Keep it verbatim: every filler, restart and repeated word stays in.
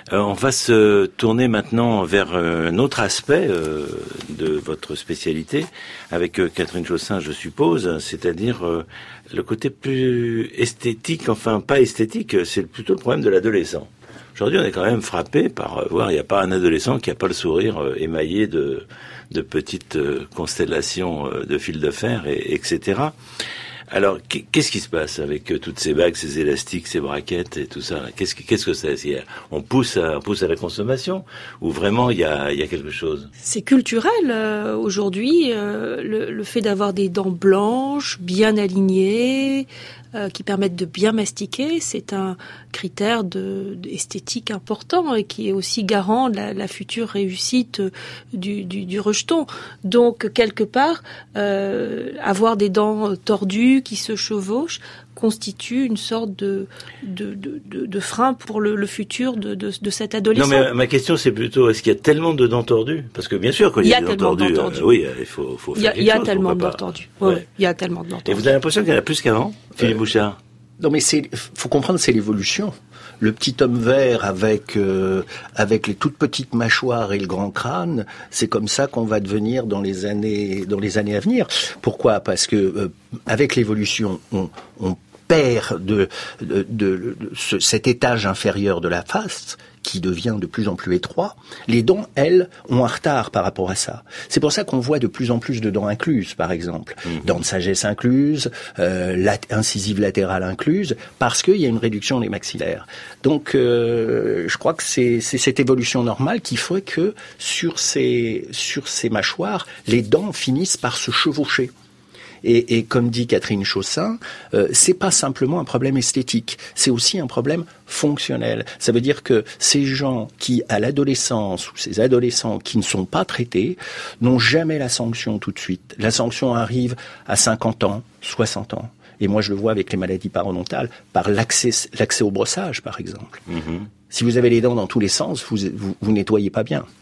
Euh, on va se tourner maintenant vers euh, un autre aspect euh, de votre spécialité, avec euh, Catherine Chaussin, je suppose, c'est-à-dire euh, le côté plus esthétique, enfin pas esthétique, c'est plutôt le problème de l'adolescent. Aujourd'hui, on est quand même frappé par euh, voir, il n'y a pas un adolescent qui n'a pas le sourire euh, émaillé de, de petites euh, constellations euh, de fil de fer, et, etc. Alors, qu'est-ce qui se passe avec euh, toutes ces bagues, ces élastiques, ces braquettes et tout ça? Qu'est-ce que, qu'est-ce que c'est? On pousse à, on pousse à la consommation, ou vraiment il y a, il y a quelque chose? C'est culturel euh, aujourd'hui, euh, le, le fait d'avoir des dents blanches, bien alignées, euh, qui permettent de bien mastiquer, c'est un critère de, de esthétique important et qui est aussi garant de la, la future réussite du, du, du rejeton. Donc quelque part, euh, avoir des dents tordues qui se chevauchent constitue une sorte de de de, de, de frein pour le, le futur de, de de cet adolescent. Non, mais ma question c'est plutôt, est-ce qu'il y a tellement de dents tordues? Parce que bien sûr, quand il y a, il y a des dents tordues, tordues. Euh, oui, il faut faut faire quelque chose. Il y a tellement de dents tordues. Oui, ouais. Il y a tellement de dents tordues. Et vous avez l'impression qu'il y en a plus qu'avant, Philippe euh, Bouchard? Non, mais c'est faut comprendre, c'est l'évolution. Le petit homme vert avec euh, avec les toutes petites mâchoires et le grand crâne, c'est comme ça qu'on va devenir dans les années dans les années à venir. Pourquoi? Parce que euh, avec l'évolution, on, on perd de, de, de, de ce, cet étage inférieur de la face qui devient de plus en plus étroit. Les dents, elles, ont un retard par rapport à ça. C'est pour ça qu'on voit de plus en plus de dents incluses, par exemple. Mmh. Dents de sagesse incluses, euh, lat- incisive latérale incluse, parce qu'il y a une réduction des maxillaires. Donc, euh, je crois que c'est, c'est cette évolution normale qui fait que sur ces, sur ces mâchoires, les dents finissent par se chevaucher. Et, et comme dit Catherine Chaussin, euh, c'est pas simplement un problème esthétique, c'est aussi un problème fonctionnel. Ça veut dire que ces gens qui, à l'adolescence, ou ces adolescents qui ne sont pas traités, n'ont jamais la sanction tout de suite. La sanction arrive à cinquante ans, soixante ans. Et moi, je le vois avec les maladies parodontales, par l'accès, l'accès au brossage, par exemple. Mmh. Si vous avez les dents dans tous les sens, vous, vous, vous nettoyez pas bien.